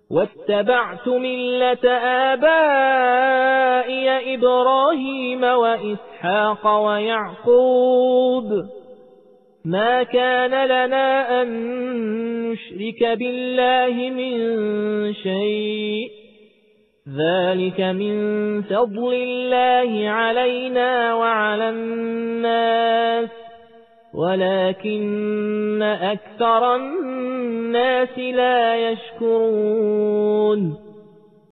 واتبعت ملة آبائي إبراهيم وإسحاق ويعقوب ما كان لنا أن نشرك بالله من شيء ذلك من فضل الله علينا وعلى الناس ولكن أكثر الناس لا يشكرون